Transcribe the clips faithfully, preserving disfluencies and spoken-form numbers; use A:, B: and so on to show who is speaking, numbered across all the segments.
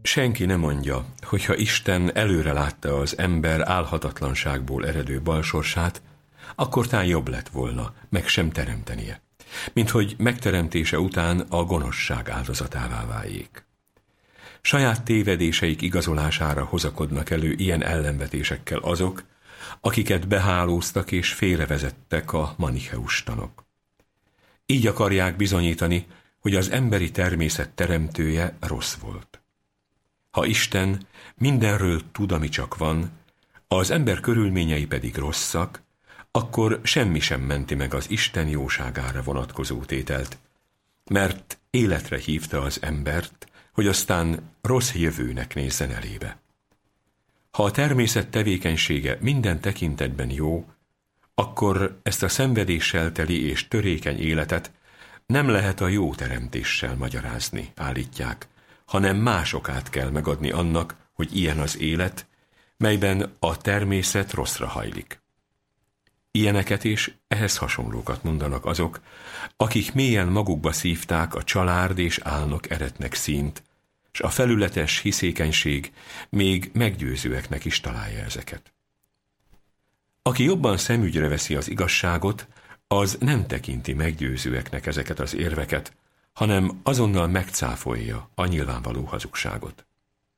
A: Senki nem mondja, hogyha Isten előre látta az ember álhatatlanságból eredő balsorsát, akkor tán jobb lett volna, meg sem teremtenie, mint hogy megteremtése után a gonoszság áldozatává váljék. Saját tévedéseik igazolására hozakodnak elő ilyen ellenvetésekkel azok, akiket behálóztak és félrevezettek a manicheus tanok. Így akarják bizonyítani, hogy az emberi természet teremtője rossz volt. Ha Isten mindenről tud, ami csak van, az ember körülményei pedig rosszak, akkor semmi sem menti meg az Isten jóságára vonatkozó tételt, mert életre hívta az embert, hogy aztán rossz jövőnek nézzen elébe. Ha a természet tevékenysége minden tekintetben jó, akkor ezt a szenvedéssel teli és törékeny életet nem lehet a jó teremtéssel magyarázni, állítják, hanem más okát kell megadni annak, hogy ilyen az élet, melyben a természet rosszra hajlik. Ilyeneket és ehhez hasonlókat mondanak azok, akik mélyen magukba szívták a család és álnok eretnek színt, s a felületes hiszékenység még meggyőzőeknek is találja ezeket. Aki jobban szemügyre veszi az igazságot, az nem tekinti meggyőzőeknek ezeket az érveket, hanem azonnal megcáfolja a nyilvánvaló hazugságot.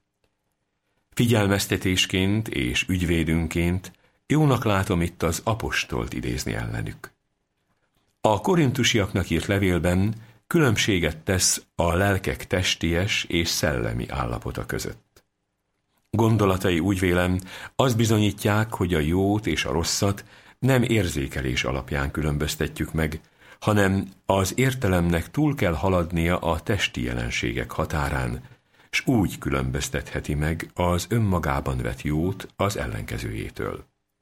A: Figyelmeztetésként és ügyvédünként jónak látom itt az apostolt idézni ellenük. A korintusiaknak írt levélben különbséget tesz a lelkek testies és szellemi állapota között. Gondolatai, úgy vélem, azt bizonyítják, hogy a jót és a rosszat nem érzékelés alapján különböztetjük meg, hanem az értelemnek túl kell haladnia a testi jelenségek határán, s úgy különböztetheti meg az önmagában vett jót az ellenkezőjétől.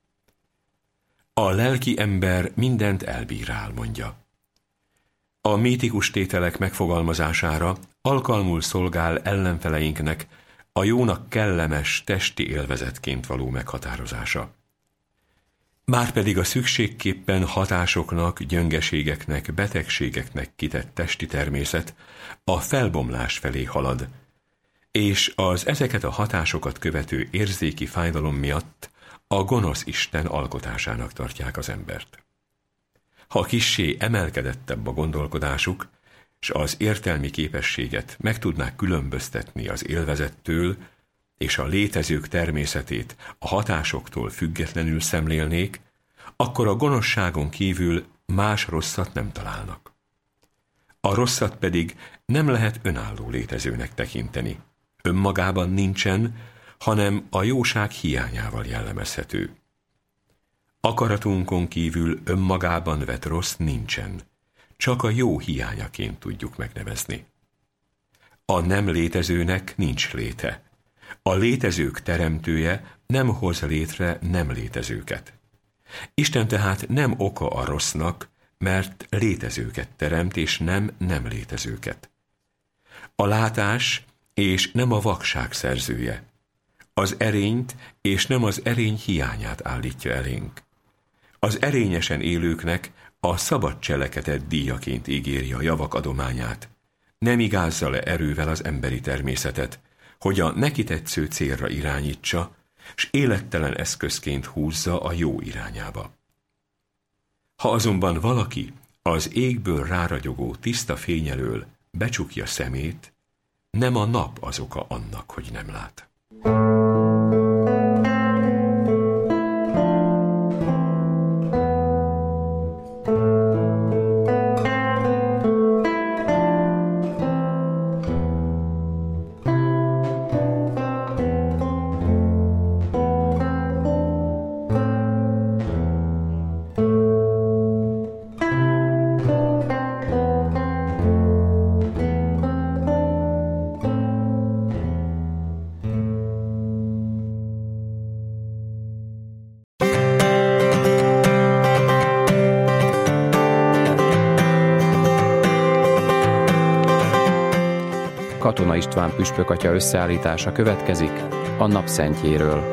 A: A lelki ember mindent elbírál, mondja. A mítikus tételek megfogalmazására alkalmul szolgál ellenfeleinknek a jónak kellemes testi élvezetként való meghatározása. Márpedig a szükségképpen hatásoknak, gyöngeségeknek, betegségeknek kitett testi természet a felbomlás felé halad, és az ezeket a hatásokat követő érzéki fájdalom miatt a gonosz Isten alkotásának tartják az embert. Ha kissé emelkedettebb a gondolkodásuk, s az értelmi képességet meg tudnák különböztetni az élvezettől, és a létezők természetét a hatásoktól függetlenül szemlélnék, akkor a gonoszságon kívül más rosszat nem találnak. A rosszat pedig nem lehet önálló létezőnek tekinteni. Önmagában nincsen, hanem a jóság hiányával jellemezhető. Akaratunkon kívül önmagában vett rossz nincsen, csak a jó hiányaként tudjuk megnevezni. A nem létezőnek nincs léte. A létezők teremtője nem hoz létre nem létezőket. Isten tehát nem oka a rossznak, mert létezőket teremt, és nem nem létezőket. A látás és nem a vakság szerzője. Az erényt és nem az erény hiányát állítja elénk. Az erényesen élőknek a szabad cselekedet díjaként ígéri a javak adományát. Nem igázza le erővel az emberi természetet, hogy a neki tetsző célra irányítsa, s élettelen eszközként húzza a jó irányába. Ha azonban valaki az égből ráragyogó tiszta fény elől becsukja szemét, nem a nap az oka annak, hogy nem lát.
B: Katona István püspökatya összeállítása következik a napszentjéről.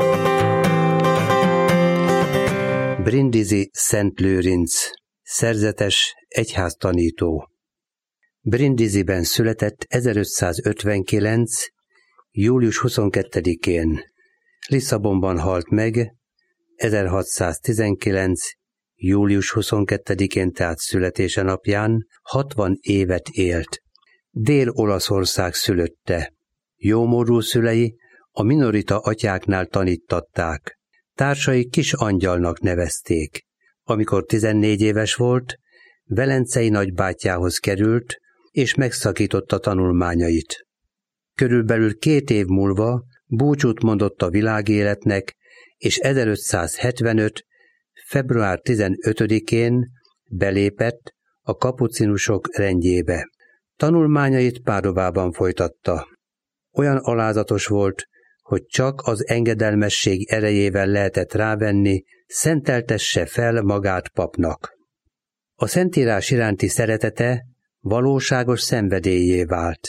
C: Brindisi Szent Lőrinc, szerzetes egyháztanító. Brindisiben született ezerötszázötvenkilenc. július huszonkettedikén Lisszabonban halt meg, ezerhatszáztizenkilenc. július huszonkettedikén, tehát születése napján hatvan évet élt. Dél-Olaszország szülötte. Jómódú szülei a minorita atyáknál taníttatták. Társai kis angyalnak nevezték. Amikor tizennégy éves volt, velencei nagybátyjához került, és megszakította tanulmányait. Körülbelül két év múlva búcsút mondott a világéletnek, és ezerötszázhetvenöt. február tizenötödikén belépett a kapucinusok rendjébe. Tanulmányait Pádovában folytatta. Olyan alázatos volt, hogy csak az engedelmesség erejével lehetett rávenni, szenteltesse fel magát papnak. A Szentírás iránti szeretete valóságos szenvedélyé vált.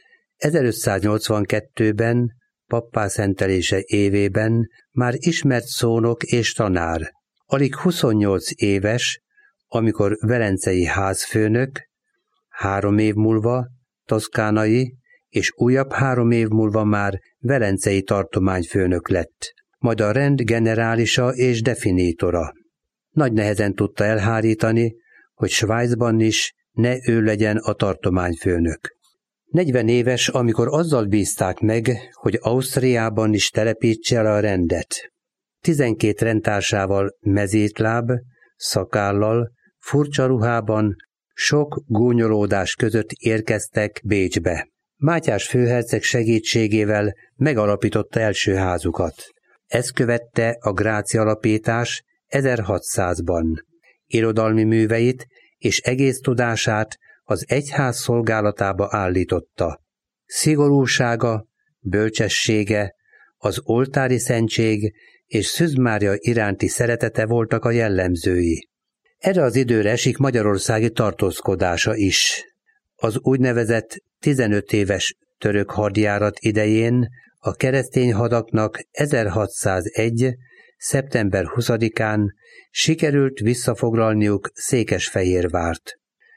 C: ezerötszáznyolcvankettőben, pappá szentelése évében már ismert szónok és tanár. Alig huszonnyolc éves, amikor velencei házfőnök, három év múlva toszkánai, és újabb három év múlva már velencei tartományfőnök lett, majd a rend generálisa és definítora. Nagy nehezen tudta elhárítani, hogy Svájcban is ne ő legyen a tartományfőnök. negyven éves, amikor azzal bízták meg, hogy Ausztriában is telepítse el a rendet. Tizenkét rendtársával mezítláb, szakállal, furcsa ruhában, sok gúnyolódás között érkeztek Bécsbe. Mátyás főherceg segítségével megalapította első házukat. Ezt követte a Gráci alapítás ezerhatszázban. Irodalmi műveit és egész tudását az egyház szolgálatába állította. Szigorúsága, bölcsessége, az oltári szentség és Szűz Mária iránti szeretete voltak a jellemzői. Erre az időre esik magyarországi tartózkodása is. Az úgynevezett tizenöt éves török hadjárat idején a keresztény hadaknak ezerhatszázegy. szeptember huszadikán sikerült visszafoglalniuk Székesfehérvárt.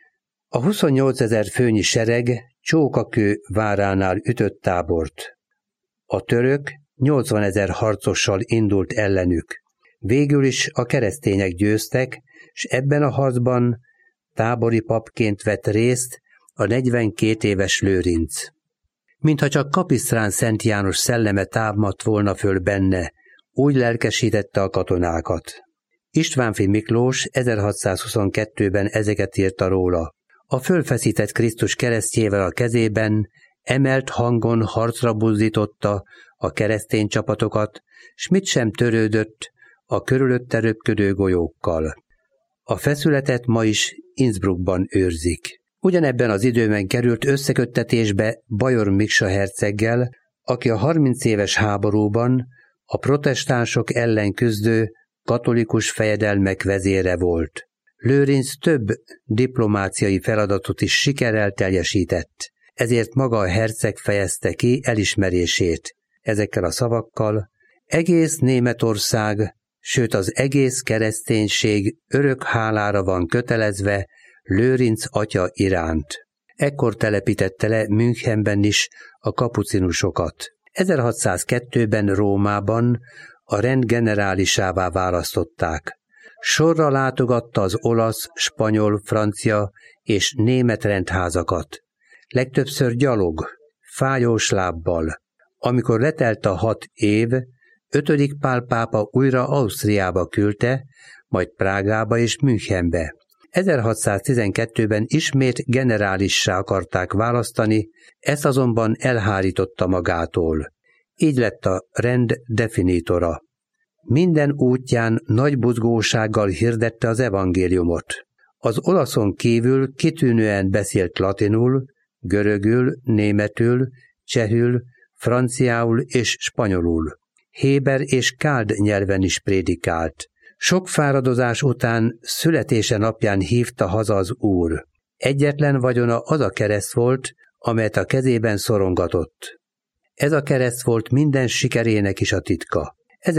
C: A huszonnyolcezer főnyi sereg Csókakő váránál ütött tábort. A török nyolcvanezer harcossal indult ellenük. Végül is a keresztények győztek, s ebben a harcban tábori papként vett részt a negyvenkét éves Lőrinc. Mintha csak Kapisztrán Szent János szelleme támadt volna föl benne, úgy lelkesítette a katonákat. Istvánffy Miklós ezerhatszázhuszonkettőben ezeket írta róla. A fölfeszített Krisztus keresztjével a kezében emelt hangon harcra buzdította a keresztény csapatokat, s mit sem törődött a körülötte röpködő golyókkal. A feszületet ma is Innsbruckban őrzik. Ugyanebben az időben került összeköttetésbe Bajor Miksa herceggel, aki a harminc éves háborúban a protestánsok ellen küzdő katolikus fejedelmek vezére volt. Lőrinc több diplomáciai feladatot is sikerrel teljesített, ezért maga a herceg fejezte ki elismerését. Ezekkel a szavakkal: egész Németország, sőt az egész kereszténység örök hálára van kötelezve Lőrinc atya iránt. Ekkor telepítette le Münchenben is a kapucinusokat. ezerhatszázkettőben Rómában a rend generálisává választották. Sorra látogatta az olasz, spanyol, francia és német rendházakat. Legtöbbször gyalog, fájós lábbal. Amikor letelt a hat év, ötödik Pál pápa újra Ausztriába küldte, majd Prágába és Münchenbe. ezerhatszáztizenkettőben ismét generálissá akarták választani, ezt azonban elhárította magától. Így lett a rend definítora. Minden útján nagy buzgósággal hirdette az evangéliumot. Az olaszon kívül kitűnően beszélt latinul, görögül, németül, csehül, franciául és spanyolul. Héber és káld nyelven is prédikált. Sok fáradozás után születése napján hívta haza az Úr. Egyetlen vagyona az a kereszt volt, amelyet a kezében szorongatott. Ez a kereszt volt minden sikerének is a titka.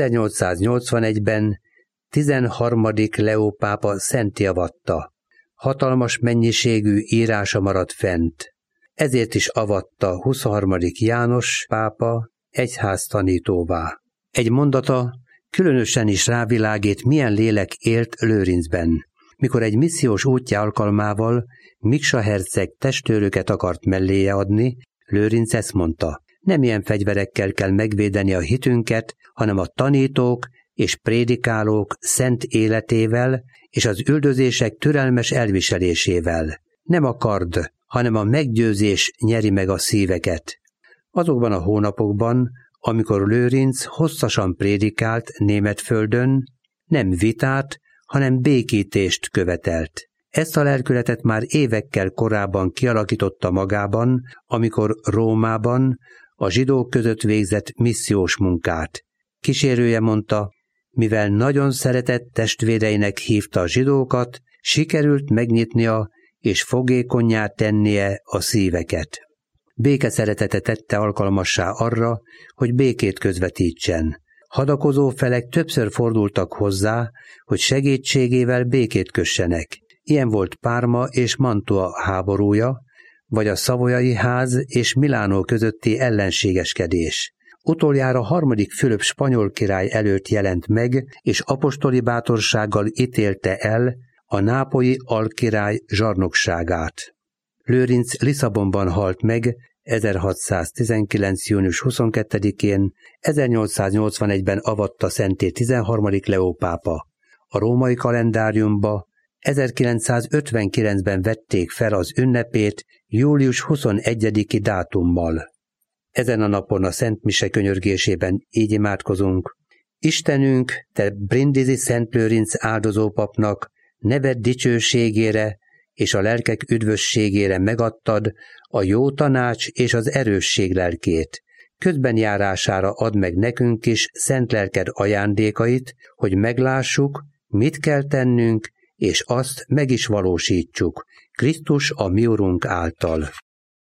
C: ezernyolcszáznyolcvanegyben tizenharmadik Leó pápa szentté avatta. Hatalmas mennyiségű írása maradt fent. ezért is avatta huszonharmadik János pápa egyháztanítóvá. Egy mondata különösen is rávilágít, milyen lélek élt Lőrincben. Mikor egy missziós útja alkalmával Miksa herceg testőröket akart melléje adni, Lőrinc ezt mondta: nem ilyen fegyverekkel kell megvédeni a hitünket, hanem a tanítók és prédikálók szent életével és az üldözések türelmes elviselésével. Nem a kard, hanem a meggyőzés nyeri meg a szíveket. Azokban a hónapokban, amikor Lőrinc hosszasan prédikált Németföldön, nem vitát, hanem békítést követelt. Ezt a lelkületet már évekkel korábban kialakította magában, amikor Rómában a zsidók között végzett missziós munkát. Kísérője mondta, mivel nagyon szeretett testvéreinek hívta a zsidókat, sikerült megnyitnia és fogékonnyá tennie a szíveket. Békeszeretete tette alkalmassá arra, hogy békét közvetítsen. Hadakozó felek többször fordultak hozzá, hogy segítségével békét kössenek. Ilyen volt Párma és Mantua háborúja, vagy a szavoyai ház és Milánó közötti ellenségeskedés. Utoljára harmadik Fülöp spanyol király előtt jelent meg, és apostoli bátorsággal ítélte el a nápolyi alkirály zsarnokságát. Lőrinc Lisszabonban halt meg ezerhatszáztizenkilenc. június huszonkettedikén, ezernyolcszáznyolcvanegyben avatta szenté tizenharmadik Leó pápa. A római kalendáriumba ezerkilencszázötvenkilencben vették fel az ünnepét július huszonegyediki dátummal. Ezen a napon a Szent Mise könyörgésében így imádkozunk: Istenünk, te Brindisi Szent Lőrinc áldozópapnak neved dicsőségére és a lelkek üdvösségére megadtad a jó tanács és az erősség lelkét. Közben járására add meg nekünk is szent lelked ajándékait, hogy meglássuk, mit kell tennünk, és azt meg is valósítsuk, Krisztus a mi Urunk által.